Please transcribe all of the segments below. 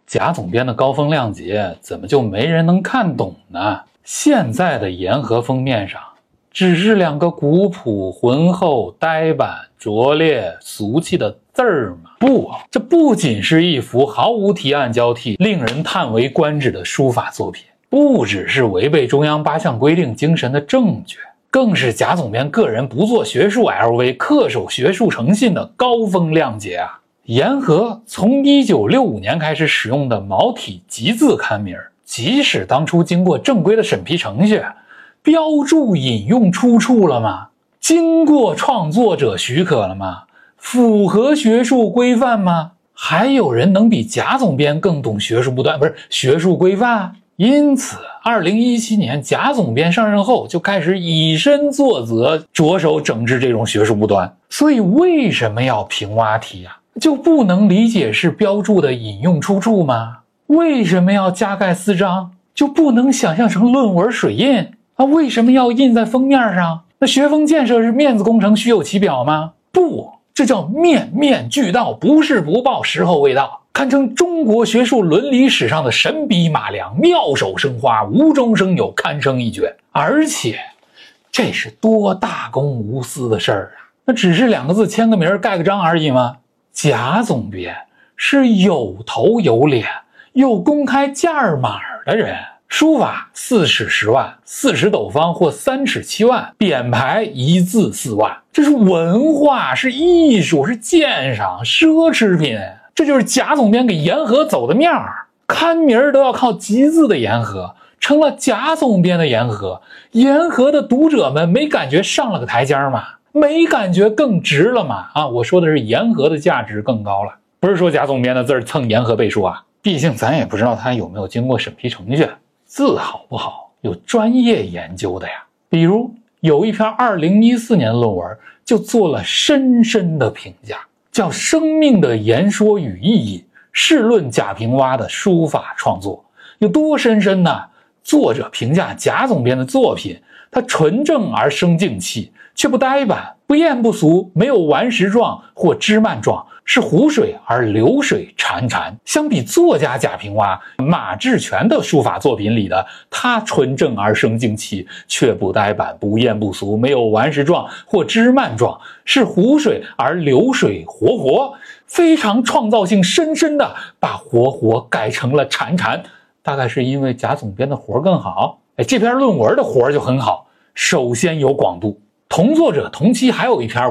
贾总编的高风亮节怎么就没人能看懂呢？现在的言和封面上只是两个古朴、浑厚、呆板、拙劣、俗气的字儿吗？不，这不仅是一幅毫无提案交替、令人叹为观止的书法作品，不只是违背中央8项规定精神的正确，更是贾总编个人不做学术 LV、恪守学术诚信的高风亮节啊！言和从1965年开始使用的毛体集字刊名，即使当初经过正规的审批程序，标注引用出处了吗？经过创作者许可了吗？符合学术规范吗？还有人能比贾总编更懂学术不端，不是学术规范？因此2017年贾总编上任后就开始以身作则，着手整治这种学术不端。所以为什么要平挖题啊？就不能理解是标注的引用出处吗？为什么要加盖私章？就不能想象成论文水印啊？为什么要印在封面上？那学风建设是面子工程，虚有其表吗？不，这叫面面俱到，不是不报，时候未到，堪称中国学术伦理史上的神笔马良，妙手生花，无中生有，堪称一绝。而且这是多大公无私的事儿啊！那只是2个字签个名盖个章而已吗？贾总编是有头有脸又公开价码的人，书法4尺10万，40斗方或3尺7万，匾牌1字4万，这是文化，是艺术，是鉴赏，奢侈品。这就是贾总编给言和走的面儿，刊名都要靠集字的言和，成了贾总编的言和，言和的读者们没感觉上了个台阶吗？没感觉更值了吗？啊，我说的是言和的价值更高了，不是说贾总编的字蹭言和背书啊。毕竟咱也不知道他有没有经过审批程序，字好不好有专业研究的呀。比如有一篇2014年论文就做了深深的评价，叫《生命的言说与意义：试论贾平凹的书法创作》。有多深深呢？作者评价贾总编的作品，它纯正而生静气，却不呆板，不艳不俗，没有顽石状或枝蔓状，是湖水而流水潺潺。相比作家贾平凹、马志全的书法作品里的他纯正而生静气，却不呆板，不艳不俗，没有顽石状或枝蔓状，是湖水而流水活活，非常创造性深深的把活活改成了潺潺。大概是因为贾总编的活更好。这篇论文的活就很好，首先有广度。同作者同期还有一篇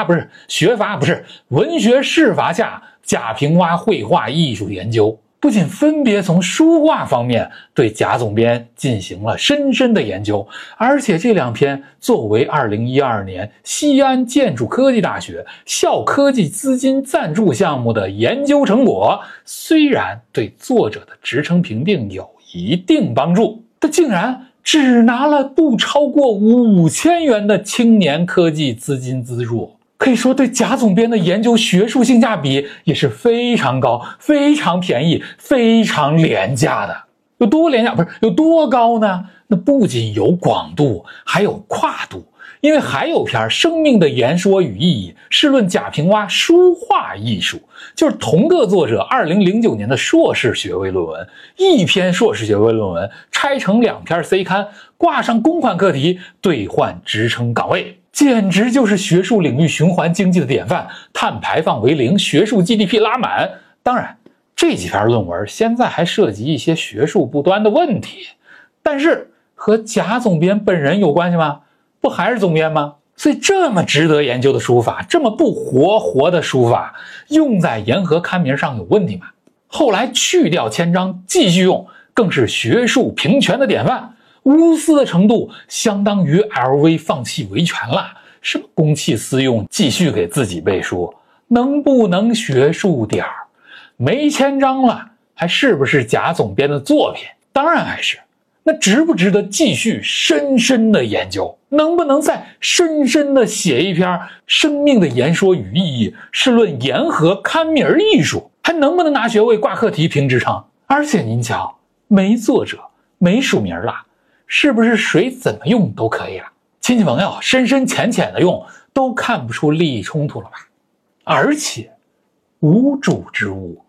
文学士法下贾平凹绘画艺术研究，不仅分别从书画方面对贾总编进行了深深的研究，而且这2篇作为2012年西安建筑科技大学校科技资金赞助项目的研究成果，虽然对作者的职称评定有一定帮助，但竟然只拿了不超过5000元的青年科技资金资助，可以说对贾总编的研究学术性价比也是非常高、非常便宜、非常廉价的。有多廉价？不是有多高呢？那不仅有广度，还有跨度。因为还有篇《生命的言说与意义：试论贾平凹书画艺术》，就是同个作者2009年的硕士学位论文，一篇硕士学位论文拆成2篇 C 刊，挂上公款课题，兑换职称岗位，简直就是学术领域循环经济的典范，碳排放为0，学术 GDP 拉满。当然这几篇论文现在还涉及一些学术不端的问题，但是和贾总编本人有关系吗？不还是总编吗？所以这么值得研究的书法，这么不活的书法，用在言和刊名上有问题吗？后来去掉签章继续用，更是学术平权的典范，无私的程度相当于 LV 放弃维权了。什么公器私用，继续给自己背书，能不能学术点儿？没签章了，还是不是贾总编的作品？当然还是。那值不值得继续深深的研究？能不能再深深的写一篇《生命的言说与意义：试论言和刊名艺术》？还能不能拿学位挂课题评职称？而且您瞧，没作者，没署名了，是不是谁怎么用都可以了？亲戚朋友深深浅浅的用，都看不出利益冲突了吧？而且无主之物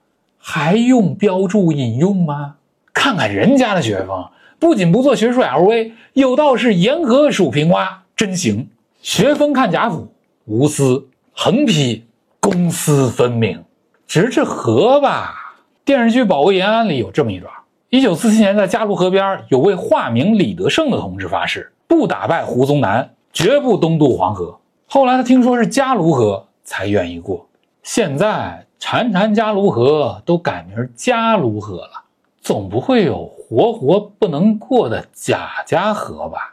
还用标注引用吗？看看人家的学风，不仅不做学术 LV， 有道是沿河数平蛙，真行。学风看贾府，无私横批，公私分明。只是这河吧，电视剧《保卫延安》里有这么一段：1947年在嘉卢河边，有位化名李德胜的同志发誓，不打败胡宗南，绝不东渡黄河。后来他听说是嘉卢河，才愿意过。现在潺潺嘉卢河都改名嘉卢河了，总不会有活活不能过的贾家河吧？